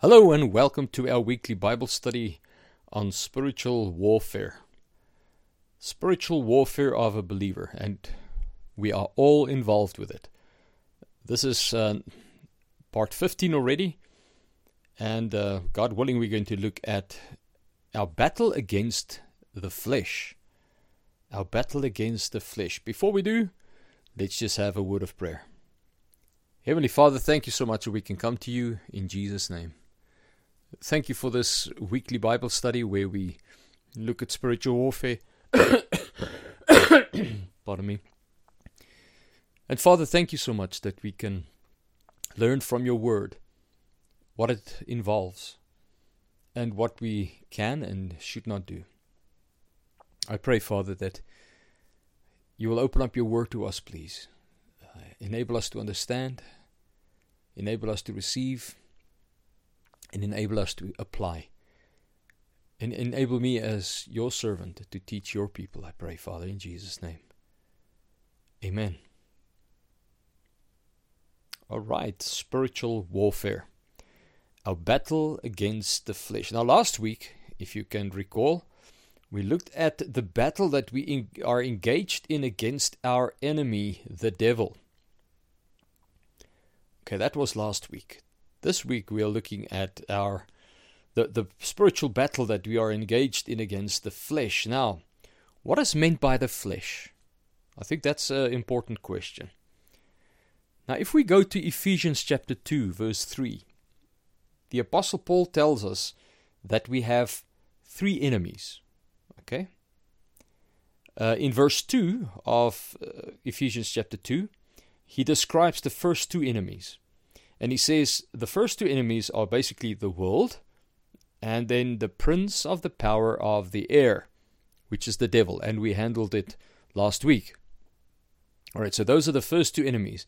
Hello and welcome to our weekly Bible study on spiritual warfare. Spiritual warfare of a believer, and we are all involved with it. This is part 15 already, and God willing, we're going to look at our battle against the flesh. Our battle against the flesh. Before we do, let's just have a word of prayer. Heavenly Father, thank you so much that we can come to you in Jesus' name. Thank you for this weekly Bible study where we look at spiritual warfare. Pardon me. And Father, thank you so much that we can learn from your word what it involves and what we can and should not do. I pray, Father, that you will open up your word to us, please. Enable us to understand, enable us to receive, and enable us to apply. And enable me as your servant to teach your people, I pray, Father, in Jesus' name. Amen. All right, spiritual warfare. Our battle against the flesh. Now, last week, if you can recall, we looked at the battle that we are engaged in against our enemy, the devil. Okay, that was last week. This week we are looking at the spiritual battle that we are engaged in against the flesh. Now, what is meant by the flesh? I think that's an important question. Now, if we go to Ephesians chapter 2, verse 3, the Apostle Paul tells us that we have three enemies. Okay? In verse 2 of Ephesians chapter 2, he describes the first two enemies. And he says the first two enemies are basically the world and then the prince of the power of the air, which is the devil. And we handled it last week. All right, so those are the first two enemies.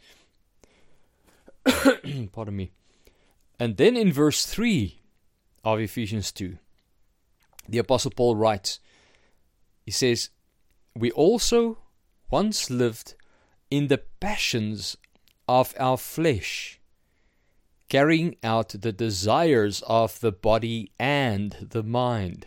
Pardon me. And then in verse 3 of Ephesians 2, the Apostle Paul writes, he says, we also once lived in the passions of our flesh, carrying out the desires of the body and the mind.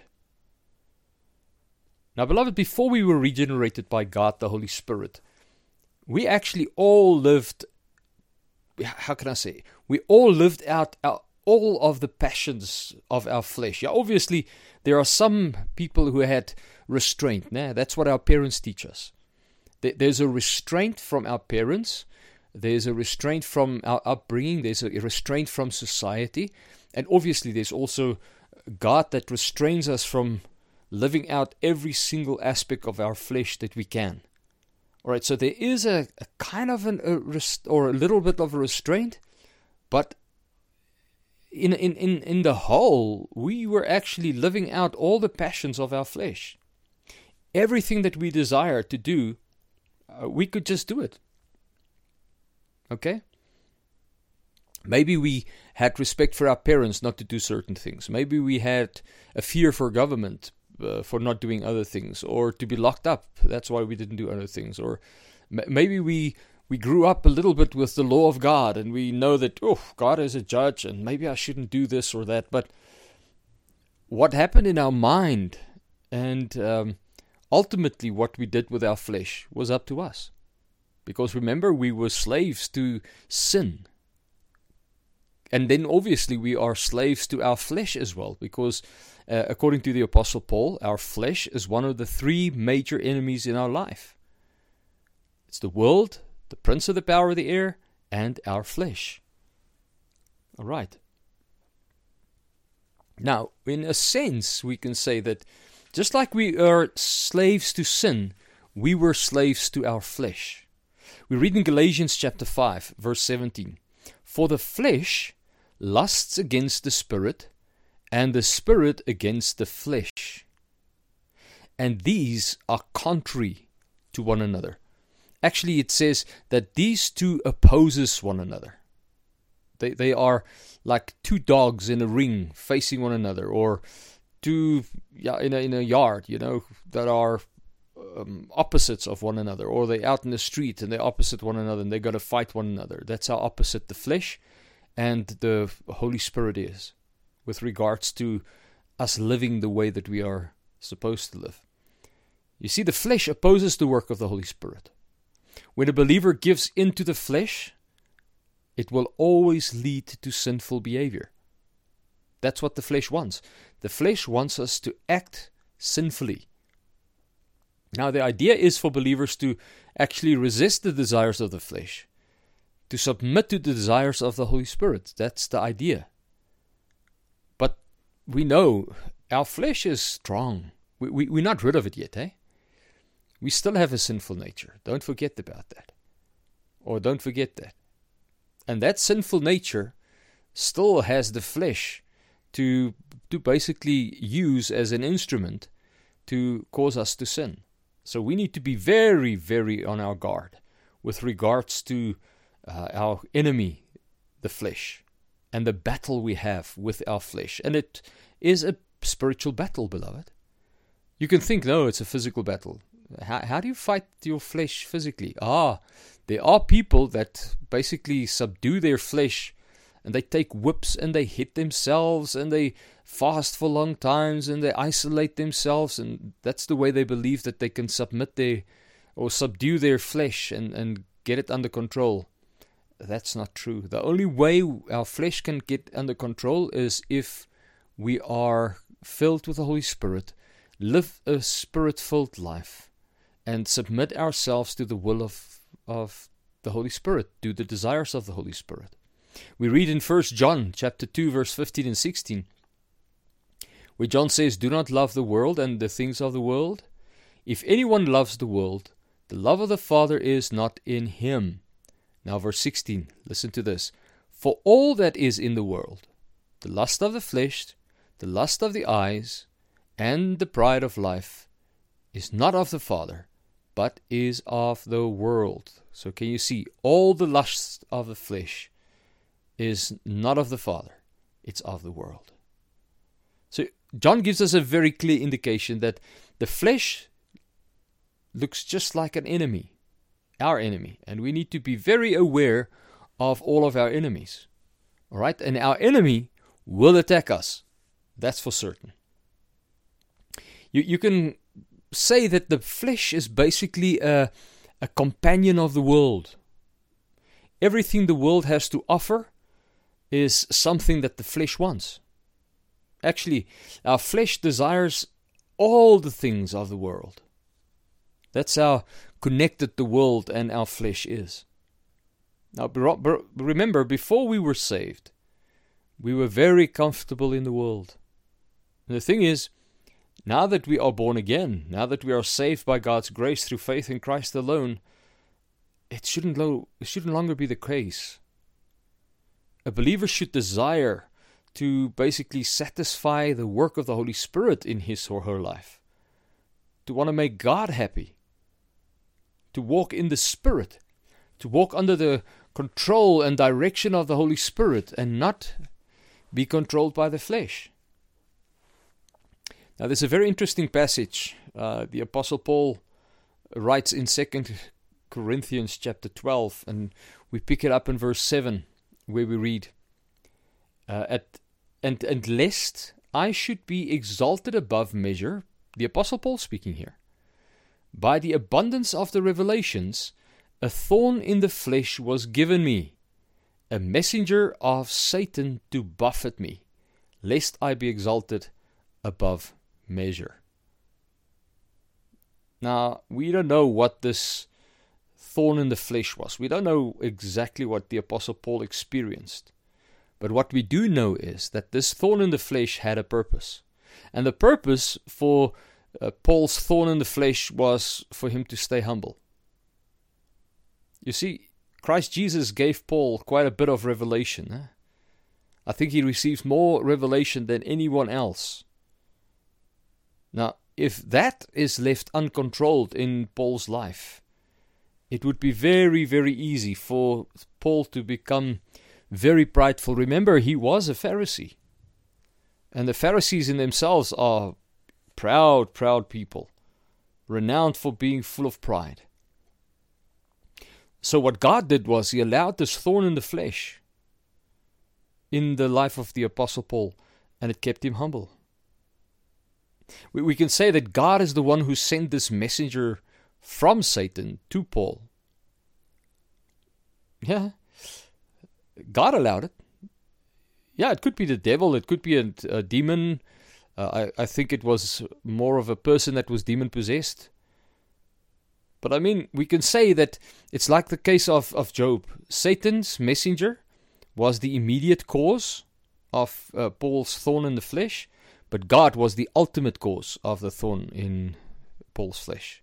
Now, beloved, before we were regenerated by God, the Holy Spirit, we actually all lived, how can I say, we all lived out all of the passions of our flesh. Yeah, obviously, there are some people who had restraint. Nah, that's what our parents teach us. There's a restraint from our parents. There's a restraint from our upbringing. There's a restraint from society. And obviously there's also God that restrains us from living out every single aspect of our flesh that we can. All right, so there is a kind of a little bit of a restraint, but in the whole, we were actually living out all the passions of our flesh. Everything that we desire to do, we could just do it. Okay? Maybe we had respect for our parents not to do certain things. Maybe we had a fear for government for not doing other things, or to be locked up. That's why we didn't do other things. Or maybe we grew up a little bit with the law of God, and we know that, God is a judge, and maybe I shouldn't do this or that. But what happened in our mind, and ultimately what we did with our flesh, was up to us. Because remember, we were slaves to sin. And then obviously we are slaves to our flesh as well. Because according to the Apostle Paul, our flesh is one of the three major enemies in our life. It's the world, the prince of the power of the air, and our flesh. All right. Now, in a sense, we can say that just like we are slaves to sin, we were slaves to our flesh. We read in Galatians chapter 5, verse 17, for the flesh lusts against the spirit, and the spirit against the flesh. And these are contrary to one another. Actually, it says that these two opposes one another. They are like two dogs in a ring facing one another, or two in a yard, that are opposites of one another, or they're out in the street and they're opposite one another and they're going to fight one another. That's how opposite the flesh and the Holy Spirit is. with regards to us living the way that we are supposed to live. You see, the flesh opposes the work of the Holy Spirit. When a believer gives into the flesh, it will always lead to sinful behavior. That's what the flesh wants. The flesh wants us to act sinfully. Now, the idea is for believers to actually resist the desires of the flesh, to submit to the desires of the Holy Spirit. That's the idea. But we know our flesh is strong. We're not rid of it yet, eh? We still have a sinful nature. Don't forget about that. Or don't forget that. And that sinful nature still has the flesh to basically use as an instrument to cause us to sin. So we need to be very, very on our guard with regards to our enemy, the flesh, and the battle we have with our flesh. And it is a spiritual battle, beloved. You can think, no, it's a physical battle. How do you fight your flesh physically? There are people that basically subdue their flesh, and they take whips and they hit themselves and they fast for long times and they isolate themselves, and that's the way they believe that they can subdue their flesh and get it under control. That's not true. The only way our flesh can get under control is if we are filled with the Holy Spirit, live a Spirit-filled life, and submit ourselves to the will of the Holy Spirit, to the desires of the Holy Spirit. We read in 1 John chapter 2, verse 15 and 16, where John says, "Do not love the world and the things of the world. If anyone loves the world, the love of the Father is not in him." Now verse 16, listen to this. "For all that is in the world, the lust of the flesh, the lust of the eyes, and the pride of life, is not of the Father, but is of the world." So can you see, all the lusts of the flesh is not of the Father, it's of the world. So John gives us a very clear indication that the flesh looks just like an enemy, our enemy, and we need to be very aware of all of our enemies. All right, and our enemy will attack us. That's for certain. You can say that the flesh is basically a companion of the world. Everything the world has to offer is something that the flesh wants. Actually, our flesh desires all the things of the world. That's how connected the world and our flesh is. Now, remember, before we were saved, we were very comfortable in the world. And the thing is, now that we are born again, now that we are saved by God's grace through faith in Christ alone, it shouldn't longer be the case. A believer should desire to basically satisfy the work of the Holy Spirit in his or her life, to want to make God happy, to walk in the Spirit, to walk under the control and direction of the Holy Spirit and not be controlled by the flesh. Now, there's a very interesting passage. The Apostle Paul writes in 2 Corinthians chapter 12, and we pick it up in verse 7, where we read, and lest I should be exalted above measure, the Apostle Paul speaking here, by the abundance of the revelations, a thorn in the flesh was given me, a messenger of Satan to buffet me, lest I be exalted above measure. Now, we don't know what this thorn in the flesh was. We don't know exactly what the Apostle Paul experienced. But what we do know is that this thorn in the flesh had a purpose. And the purpose for Paul's thorn in the flesh was for him to stay humble. You see, Christ Jesus gave Paul quite a bit of revelation. I think he received more revelation than anyone else. Now, if that is left uncontrolled in Paul's life, it would be very, very easy for Paul to become very prideful. Remember, he was a Pharisee. And the Pharisees in themselves are proud people, renowned for being full of pride. So what God did was he allowed this thorn in the flesh in the life of the Apostle Paul, And it kept him humble. We can say that God is the one who sent this messenger from Satan to Paul. Yeah, God allowed it. Yeah, it could be the devil, it could be a demon. I think it was more of a person that was demon-possessed. But I mean, we can say that it's like the case of Job. Satan's messenger was the immediate cause of Paul's thorn in the flesh, but God was the ultimate cause of the thorn in Paul's flesh.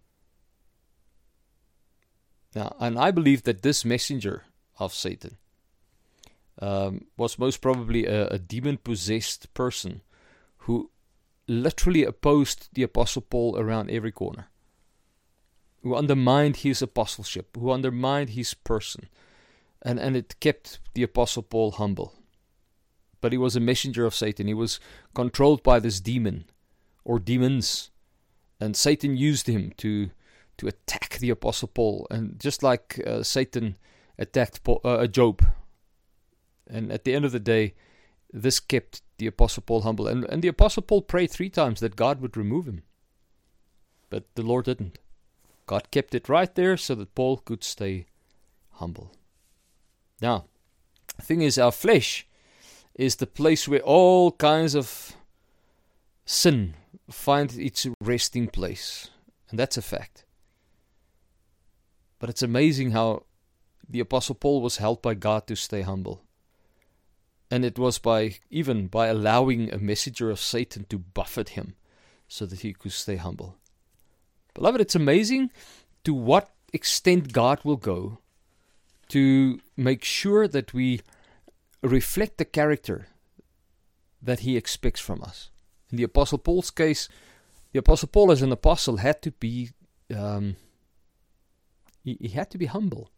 Now, and I believe that this messenger of Satan was most probably a demon-possessed person who literally opposed the Apostle Paul around every corner, who undermined his apostleship, who undermined his person, and it kept the Apostle Paul humble. But he was a messenger of Satan. He was controlled by this demon, or demons, and Satan used him to attack the Apostle Paul, and just like Satan attacked Job. And at the end of the day, this kept the Apostle Paul humble. And the Apostle Paul prayed 3 times that God would remove him. But the Lord didn't. God kept it right there so that Paul could stay humble. Now, the thing is, our flesh is the place where all kinds of sin find its resting place. And that's a fact. But it's amazing how the Apostle Paul was helped by God to stay humble. And it was by allowing a messenger of Satan to buffet him so that he could stay humble. Beloved, it's amazing to what extent God will go to make sure that we reflect the character that he expects from us. In the Apostle Paul's case, the Apostle Paul as an apostle had to be he had to be humble.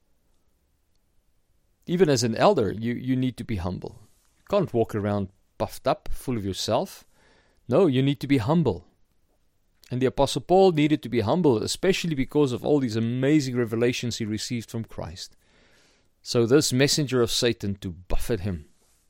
Even as an elder, you need to be humble. You can't walk around puffed up, full of yourself. No, you need to be humble. And the Apostle Paul needed to be humble, especially because of all these amazing revelations he received from Christ. So this messenger of Satan to buffet him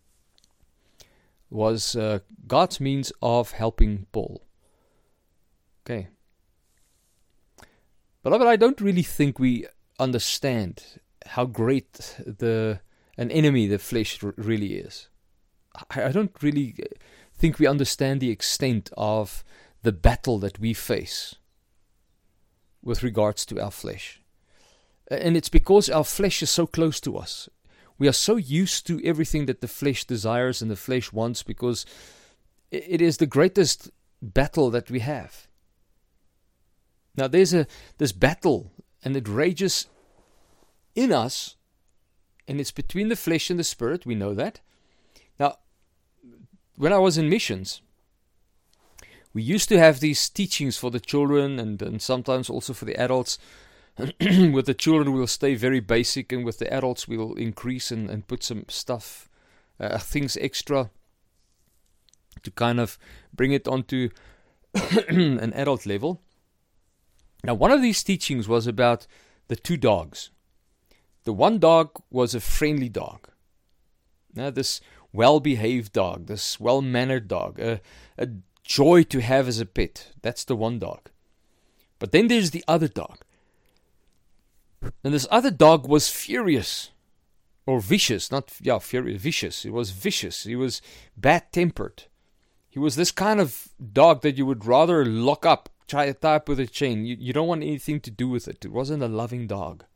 was God's means of helping Paul. Okay. Beloved, I don't really think we understand how great an enemy the flesh really is. I don't really think we understand the extent of the battle that we face with regards to our flesh. And it's because our flesh is so close to us. We are so used to everything that the flesh desires and the flesh wants, because it is the greatest battle that we have. Now there's this battle, and it rages in us, and it's between the flesh and the spirit. We know that. Now, when I was in missions, we used to have these teachings for the children and sometimes also for the adults. With the children, we'll stay very basic, and with the adults, we'll increase and put some stuff, things extra to kind of bring it onto an adult level. Now, one of these teachings was about the 2 dogs. The one dog was a friendly dog. Now, this well-behaved dog, this well-mannered dog, a joy to have as a pet. That's the one dog. But then there's the other dog. And this other dog was furious, or vicious, vicious. He was vicious. He was bad-tempered. He was this kind of dog that you would rather lock up, tie up with a chain. You don't want anything to do with it. It wasn't a loving dog.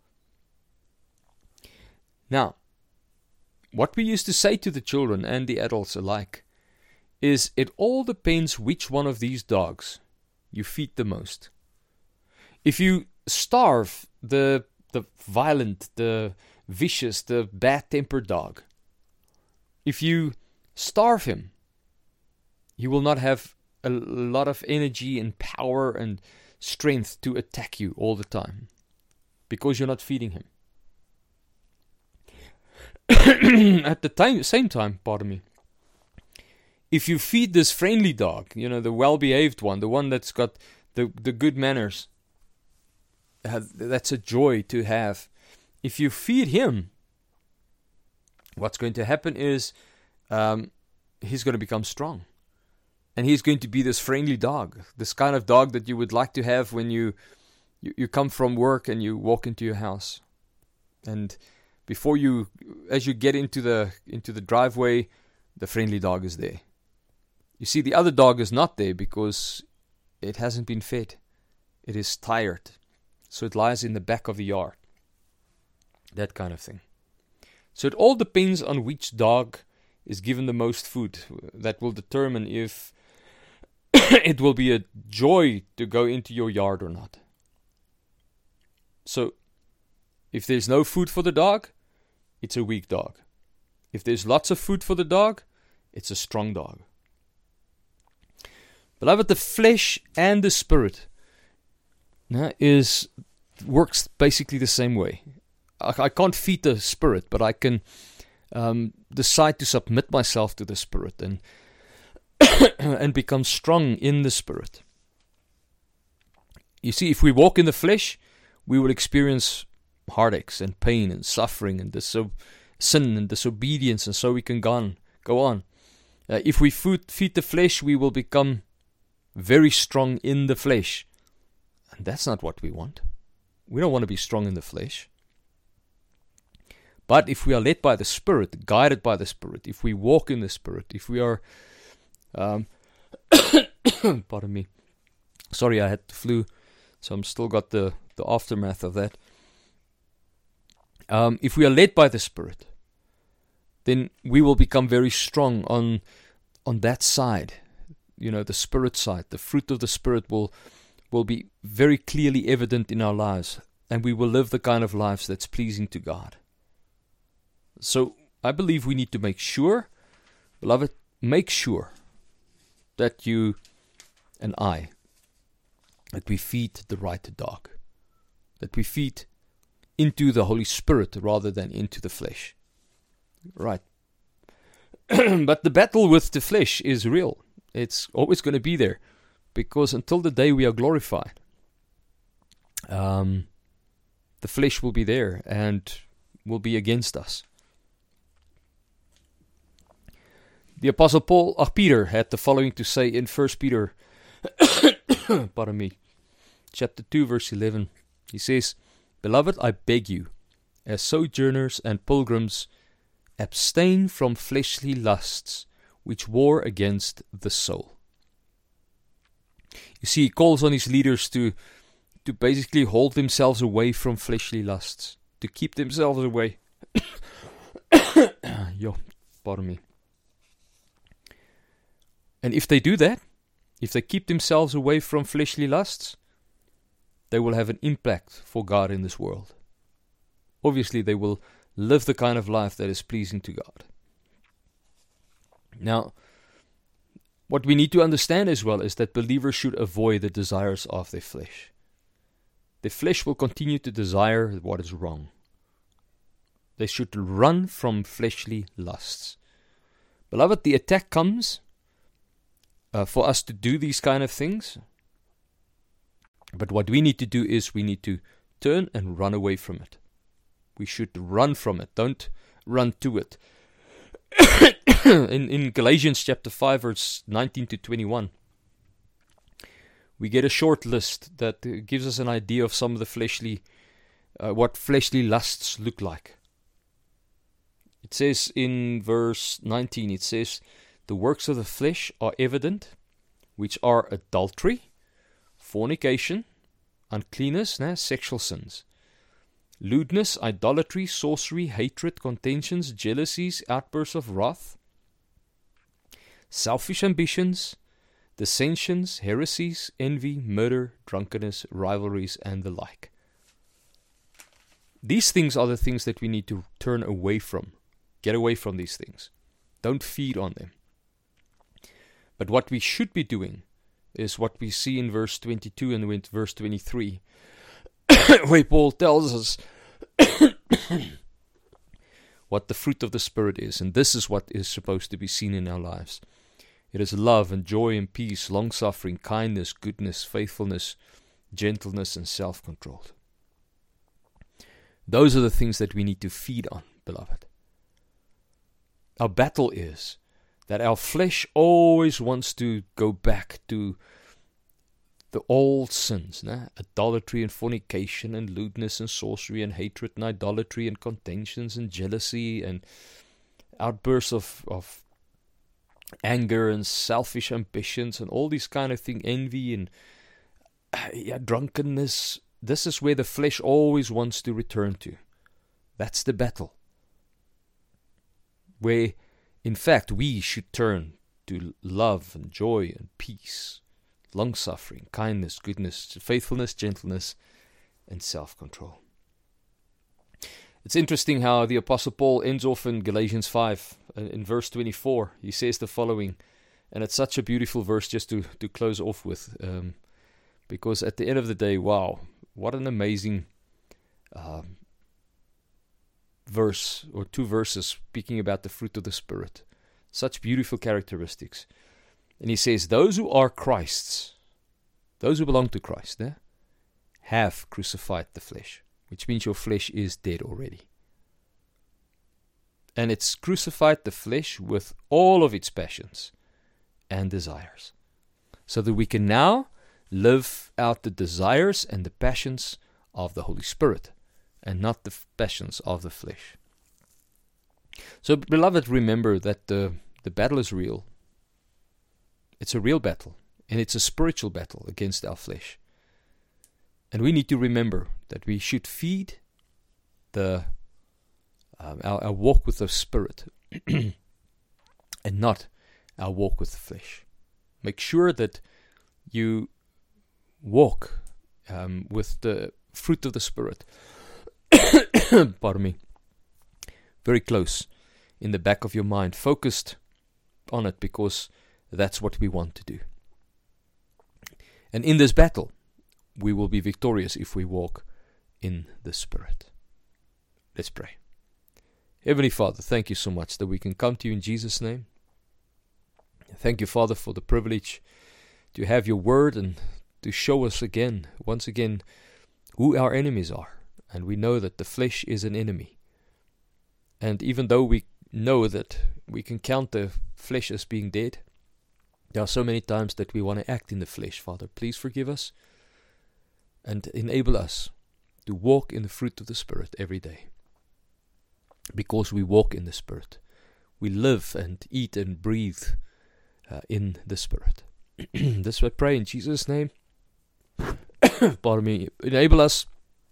Now, what we used to say to the children and the adults alike is it all depends which one of these dogs you feed the most. If you starve the violent, the vicious, the bad-tempered dog, if you starve him, he will not have a lot of energy and power and strength to attack you all the time, because you're not feeding him. At the same time, if you feed this friendly dog, the well-behaved one, the one that's got the good manners, that's a joy to have. If you feed him, what's going to happen is he's going to become strong. And he's going to be this friendly dog, this kind of dog that you would like to have when you come from work and you walk into your house. And as you get into the driveway, the friendly dog is there. You see, the other dog is not there because it hasn't been fed. It is tired. So it lies in the back of the yard. That kind of thing. So it all depends on which dog is given the most food. That will determine if it will be a joy to go into your yard or not. So, if there's no food for the dog, it's a weak dog. If there's lots of food for the dog, it's a strong dog. Beloved, the flesh and the spirit works basically the same way. I can't feed the spirit, but I can decide to submit myself to the spirit and and become strong in the spirit. You see, if we walk in the flesh, we will experience heartaches and pain and suffering and sin and disobedience, and so we can go on. If we feed the flesh, we will become very strong in the flesh. And that's not what we want. We don't want to be strong in the flesh. But if we are led by the Spirit, guided by the Spirit, if we walk in the Spirit, if we are... pardon me. Sorry, I had the flu, so I'm still got the aftermath of that. If we are led by the Spirit, then we will become very strong on that side. You know, the Spirit side. The fruit of the Spirit will be very clearly evident in our lives, and we will live the kind of lives that's pleasing to God. So I believe we need to make sure, beloved, make sure that you and I, that we feed the right dog, that we feed into the Holy Spirit rather than into the flesh. Right. But the battle with the flesh is real. It's always going to be there, because until the day we are glorified, the flesh will be there and will be against us. The Apostle Peter had the following to say in 1 Peter, pardon me, chapter 2, verse 11. He says, "Beloved, I beg you, as sojourners and pilgrims, abstain from fleshly lusts, which war against the soul." You see, he calls on his leaders to basically hold themselves away from fleshly lusts, to keep themselves away. Pardon me. And if they do that, if they keep themselves away from fleshly lusts, they will have an impact for God in this world. Obviously, they will live the kind of life that is pleasing to God. Now, what we need to understand as well is that believers should avoid the desires of their flesh. The flesh will continue to desire what is wrong. They should run from fleshly lusts. Beloved, the attack comes for us to do these kind of things. But what we need to do is we need to turn and run away from it. We should run from it. Don't run to it. in Galatians chapter 5, verse 19 to 21, we get a short list that gives us an idea of some of the fleshly, what fleshly lusts look like. It says in verse 19, it says, "The works of the flesh are evident, which are adultery, fornication, uncleanness, sexual sins, lewdness, idolatry, sorcery, hatred, contentions, jealousies, outbursts of wrath, selfish ambitions, dissensions, heresies, envy, murder, drunkenness, rivalries, and the like." These things are the things that we need to turn away from. Get away from these things. Don't feed on them. But what we should be doing is what we see in verse 22 and in verse 23, where Paul tells us what the fruit of the Spirit is. And this is what is supposed to be seen in our lives. It is love and joy and peace, long-suffering, kindness, goodness, faithfulness, gentleness, and self-control. Those are the things that we need to feed on, beloved. Our battle is that our flesh always wants to go back to the old sins, idolatry and fornication and lewdness and sorcery and hatred and idolatry and contentions and jealousy and outbursts of anger and selfish ambitions and all these kind of things, envy and drunkenness. This is where the flesh always wants to return to. That's the battle. Where, in fact, we should turn to love and joy and peace, long-suffering, kindness, goodness, faithfulness, gentleness, and self-control. It's interesting how the Apostle Paul ends off in Galatians 5, in verse 24. He says the following, and it's such a beautiful verse just to close off with, because at the end of the day, wow, what an amazing verse, or two verses speaking about the fruit of the Spirit. Such beautiful characteristics. And he says, those who are Christ's, those who belong to Christ, have crucified the flesh, which means your flesh is dead already. And it's crucified the flesh with all of its passions and desires, so that we can now live out the desires and the passions of the Holy Spirit, and not the passions of the flesh. So, beloved, remember that the battle is real. It's a real battle, and it's a spiritual battle against our flesh. And we need to remember that we should feed our walk with the Spirit and not our walk with the flesh. Make sure that you walk with the fruit of the Spirit, pardon me, very close in the back of your mind, focused on it, because that's what we want to do. And in this battle, we will be victorious if we walk in the Spirit. Let's pray. Heavenly Father, thank you so much that we can come to you in Jesus' name. Thank you, Father, for the privilege to have your word and to show us once again, who our enemies are. And we know that the flesh is an enemy. And even though we know that we can count the flesh as being dead, there are so many times that we want to act in the flesh, Father. Please forgive us and enable us to walk in the fruit of the Spirit every day. Because we walk in the Spirit, we live and eat and breathe in the Spirit. This I pray in Jesus' name. Pardon me. Enable us.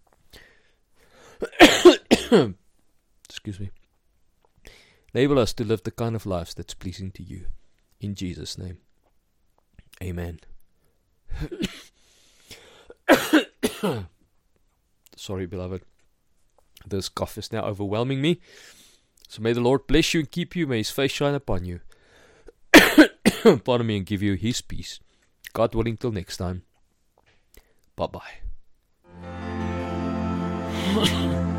Excuse me. Enable us to live the kind of lives that's pleasing to you. In Jesus' name. Amen. Sorry, beloved. This cough is now overwhelming me. So may the Lord bless you and keep you. May His face shine upon you. Pardon me, and give you His peace. God willing, till next time. Bye-bye.